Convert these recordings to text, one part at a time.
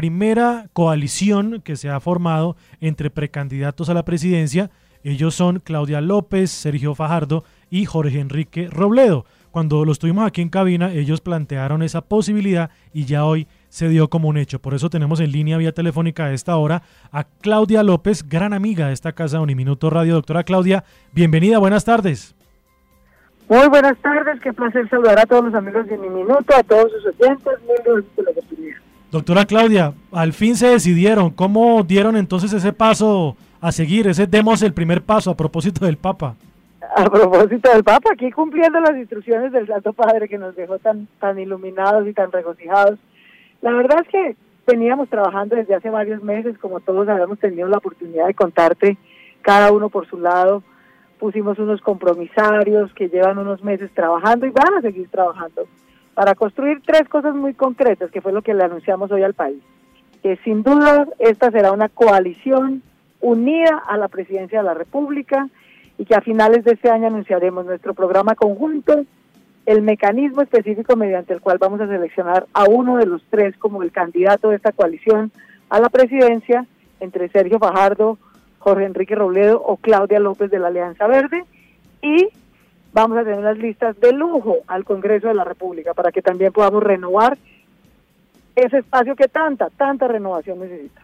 primera coalición que se ha formado entre precandidatos a la presidencia. Ellos son Claudia López, Sergio Fajardo y Jorge Enrique Robledo. Cuando los tuvimos aquí en cabina, ellos plantearon esa posibilidad y ya hoy se dio como un hecho. Por eso tenemos en línea vía telefónica a esta hora a Claudia López, gran amiga de esta casa Uniminuto Radio. Doctora Claudia, bienvenida, buenas tardes. Muy buenas tardes, qué placer saludar a todos los amigos de Uniminuto, a todos sus oyentes, muy gracias por la oportunidad. Doctora Claudia, al fin se decidieron, ¿cómo dieron entonces ese paso a seguir, demos el primer paso a propósito del Papa? A propósito del Papa, aquí cumpliendo las instrucciones del Santo Padre que nos dejó tan iluminados y tan regocijados. La verdad es que veníamos trabajando desde hace varios meses, como todos habíamos tenido la oportunidad de contarte, cada uno por su lado. Pusimos unos compromisarios que llevan unos meses trabajando y van a seguir trabajando para construir 3 cosas muy concretas, que fue lo que le anunciamos hoy al país. Que sin duda esta será una coalición unida a la presidencia de la República y que a finales de este año anunciaremos nuestro programa conjunto, el mecanismo específico mediante el cual vamos a seleccionar a uno de los 3 como el candidato de esta coalición a la presidencia, entre Sergio Fajardo, Jorge Enrique Robledo o Claudia López de la Alianza Verde, y vamos a tener unas listas de lujo al Congreso de la República para que también podamos renovar ese espacio que tanta renovación necesita.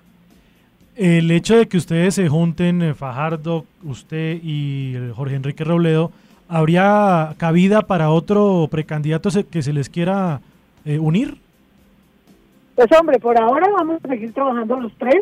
El hecho de que ustedes se junten, Fajardo, usted y Jorge Enrique Robledo, ¿habría cabida para otro precandidato que se les quiera unir? Pues hombre, por ahora vamos a seguir trabajando los 3,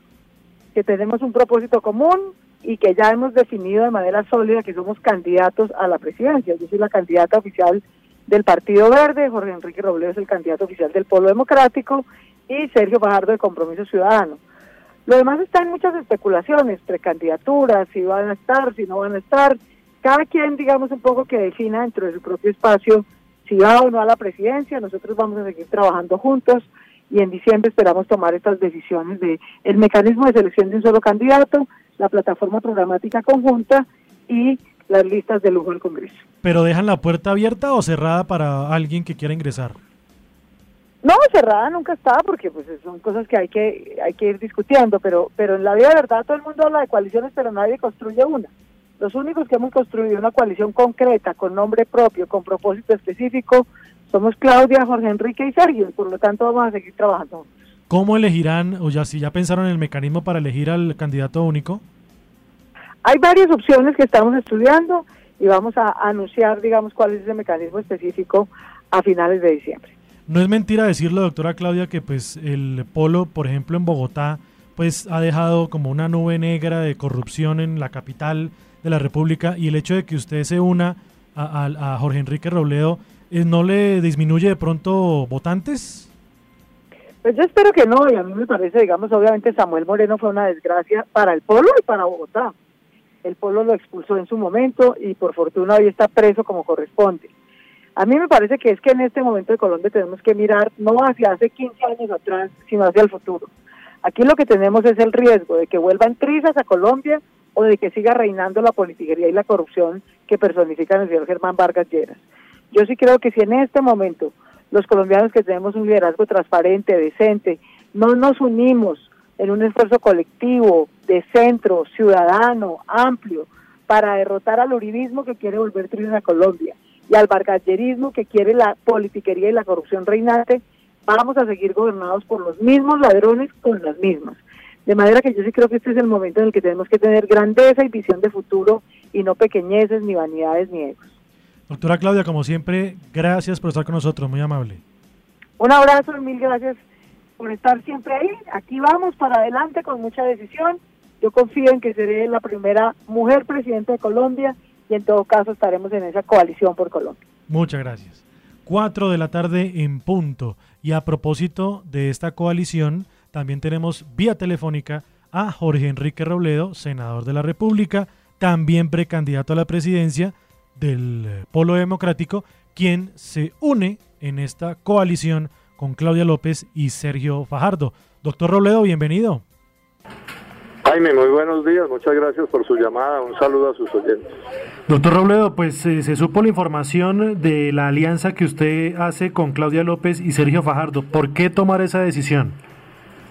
que tenemos un propósito común y que ya hemos definido de manera sólida que somos candidatos a la presidencia. Yo soy la candidata oficial del Partido Verde, Jorge Enrique Robledo es el candidato oficial del Polo Democrático y Sergio Fajardo de Compromiso Ciudadano. Lo demás está en muchas especulaciones, precandidaturas, si van a estar, si no van a estar. Cada quien, digamos, un poco que defina dentro de su propio espacio si va o no a la presidencia. Nosotros vamos a seguir trabajando juntos y en diciembre esperamos tomar estas decisiones de el mecanismo de selección de un solo candidato, la plataforma programática conjunta y las listas de lujo al Congreso. ¿Pero dejan la puerta abierta o cerrada para alguien que quiera ingresar? No, cerrada nunca está porque pues son cosas que hay que ir discutiendo, pero en la vida de verdad todo el mundo habla de coaliciones, pero nadie construye una. Los únicos que hemos construido una coalición concreta, con nombre propio, con propósito específico, somos Claudia, Jorge Enrique y Sergio, y por lo tanto vamos a seguir trabajando. ¿Cómo elegirán, o ya si ya pensaron en el mecanismo para elegir al candidato único? Hay varias opciones que estamos estudiando y vamos a anunciar, digamos, cuál es ese mecanismo específico a finales de diciembre. No es mentira decirlo, doctora Claudia, que pues el Polo, por ejemplo, en Bogotá, pues ha dejado como una nube negra de corrupción en la capital de la República, y el hecho de que usted se una a Jorge Enrique Robledo, ¿no le disminuye de pronto votantes? Pues yo espero que no, y a mí me parece, digamos, obviamente Samuel Moreno fue una desgracia para el Polo y para Bogotá. El Polo lo expulsó en su momento y por fortuna hoy está preso como corresponde. A mí me parece que es que en este momento de Colombia tenemos que mirar no hacia hace 15 años atrás, sino hacia el futuro. Aquí lo que tenemos es el riesgo de que vuelvan trizas a Colombia o de que siga reinando la politiquería y la corrupción que personifican el señor Germán Vargas Lleras. Yo sí creo que si en este momento los colombianos que tenemos un liderazgo transparente, decente, no nos unimos en un esfuerzo colectivo, de centro, ciudadano, amplio, para derrotar al uribismo que quiere volver trizas a Colombia y al vargallerismo que quiere la politiquería y la corrupción reinante, vamos a seguir gobernados por los mismos ladrones con las mismas. De manera que yo sí creo que este es el momento en el que tenemos que tener grandeza y visión de futuro y no pequeñeces, ni vanidades, ni egos. Doctora Claudia, como siempre, gracias por estar con nosotros, muy amable. Un abrazo y mil gracias por estar siempre ahí. Aquí vamos para adelante con mucha decisión. Yo confío en que seré la primera mujer presidenta de Colombia y en todo caso estaremos en esa coalición por Colombia. Muchas gracias. 4 de la tarde en punto. Y a propósito de esta coalición, también tenemos vía telefónica a Jorge Enrique Robledo, senador de la República, también precandidato a la presidencia del Polo Democrático, quien se une en esta coalición con Claudia López y Sergio Fajardo. Doctor Robledo, bienvenido. Jaime, muy buenos días, muchas gracias por su llamada, un saludo a sus oyentes. Doctor Robledo, pues se supo la información de la alianza que usted hace con Claudia López y Sergio Fajardo. ¿Por qué tomar esa decisión?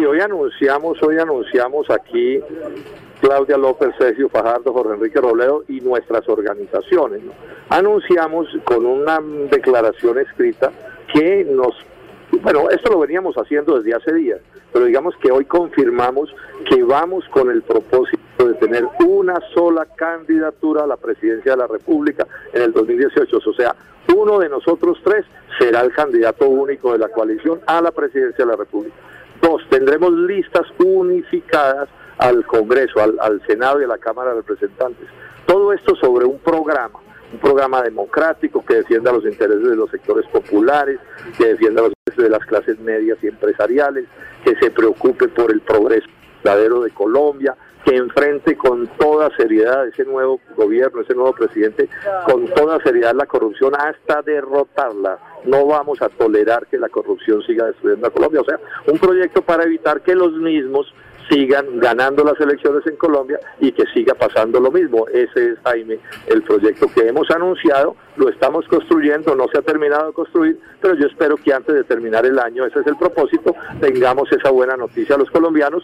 hoy anunciamos aquí Claudia López, Sergio Fajardo, Jorge Enrique Robledo y nuestras organizaciones, ¿no? Anunciamos con una declaración escrita que esto lo veníamos haciendo desde hace días, pero digamos que hoy confirmamos que vamos con el propósito de tener una sola candidatura a la presidencia de la República en el 2018, o sea, uno de nosotros tres será el candidato único de la coalición a la presidencia de la República. 2, tendremos listas unificadas al Congreso, al Senado y a la Cámara de Representantes. Todo esto sobre un programa democrático que defienda los intereses de los sectores populares, que defienda los intereses de las clases medias y empresariales, que se preocupe por el progreso verdadero de Colombia, que enfrente con toda seriedad ese nuevo gobierno, ese nuevo presidente, con toda seriedad la corrupción hasta derrotarla. No vamos a tolerar que la corrupción siga destruyendo a Colombia. O sea, un proyecto para evitar que los mismos sigan ganando las elecciones en Colombia y que siga pasando lo mismo. Ese es, Jaime, el proyecto que hemos anunciado, lo estamos construyendo, no se ha terminado de construir, pero yo espero que antes de terminar el año, ese es el propósito, tengamos esa buena noticia a los colombianos,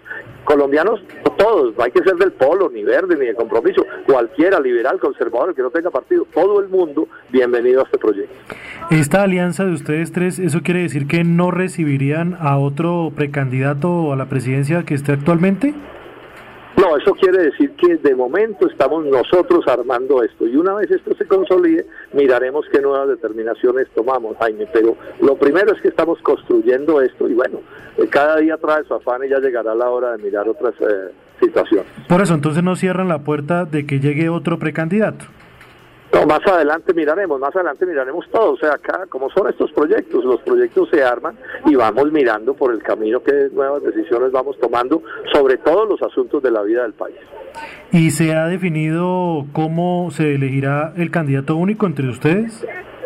no todos, no hay que ser del polo, ni verde, ni de compromiso, cualquiera, liberal, conservador, que no tenga partido, todo el mundo, bienvenido a este proyecto. Esta alianza de ustedes tres, ¿eso quiere decir que no recibirían a otro precandidato a la presidencia que esté actualmente? No, eso quiere decir que de momento estamos nosotros armando esto y una vez esto se consolide, miraremos qué nuevas determinaciones tomamos, Jaime, pero lo primero es que estamos construyendo esto y bueno, cada día trae su afán y ya llegará la hora de mirar otras situaciones. Por eso, entonces no cierran la puerta de que llegue otro precandidato. No, más adelante miraremos todo, o sea, acá, como son estos proyectos, los proyectos se arman y vamos mirando por el camino que nuevas decisiones vamos tomando sobre todos los asuntos de la vida del país. ¿Y se ha definido cómo se elegirá el candidato único entre ustedes?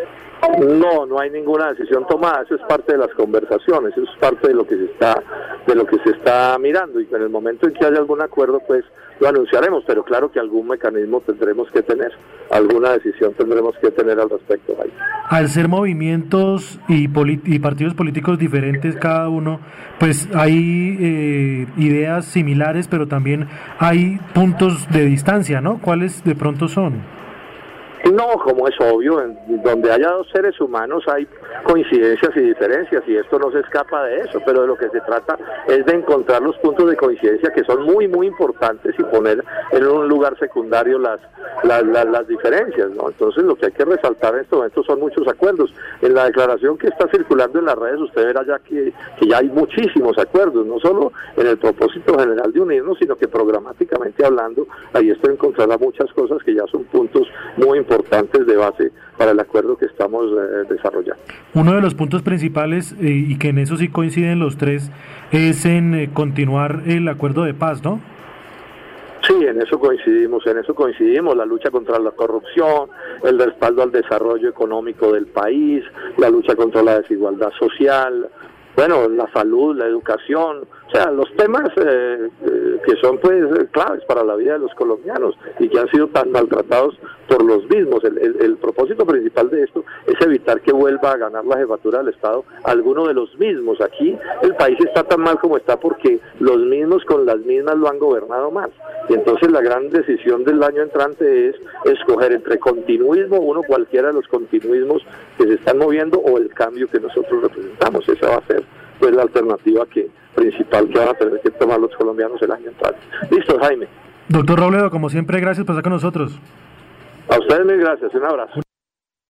No hay ninguna decisión tomada, eso es parte de las conversaciones, eso es parte de lo que se está mirando y en el momento en que haya algún acuerdo pues lo anunciaremos, pero claro que algún mecanismo tendremos que tener, alguna decisión tendremos que tener al respecto. Ahí. Al ser movimientos y partidos políticos diferentes cada uno, pues hay ideas similares, pero también hay puntos de distancia, ¿no? ¿Cuáles de pronto son? No, como es obvio, donde haya dos seres humanos hay coincidencias y diferencias y esto no se escapa de eso, pero de lo que se trata es de encontrar los puntos de coincidencia que son muy muy importantes y poner en un lugar secundario las diferencias, ¿no? Entonces lo que hay que resaltar en estos momentos son muchos acuerdos. En la declaración que está circulando en las redes usted verá ya que ya hay muchísimos acuerdos, no solo en el propósito general de unirnos, sino que programáticamente hablando, ahí esto encontrará muchas cosas que ya son puntos muy importantes de base para el acuerdo que estamos desarrollando. Uno de los puntos principales, y que en eso sí coinciden los tres, es en continuar el acuerdo de paz, ¿no? Sí, en eso coincidimos, la lucha contra la corrupción, el respaldo al desarrollo económico del país, la lucha contra la desigualdad social, bueno, la salud, la educación, o sea, los temas que son pues claves para la vida de los colombianos y que han sido tan maltratados por los mismos. El propósito principal de esto es evitar que vuelva a ganar la jefatura del Estado alguno de los mismos. Aquí el país está tan mal como está porque los mismos con las mismas lo han gobernado más. Y entonces la gran decisión del año entrante es escoger entre continuismo, uno cualquiera de los continuismos que se están moviendo, o el cambio que nosotros representamos. Esa va a ser pues la alternativa principal que van a tener que tomar los colombianos el año entrante. Listo, Jaime. Doctor Robledo, como siempre, gracias por estar con nosotros. A ustedes mil gracias, un abrazo.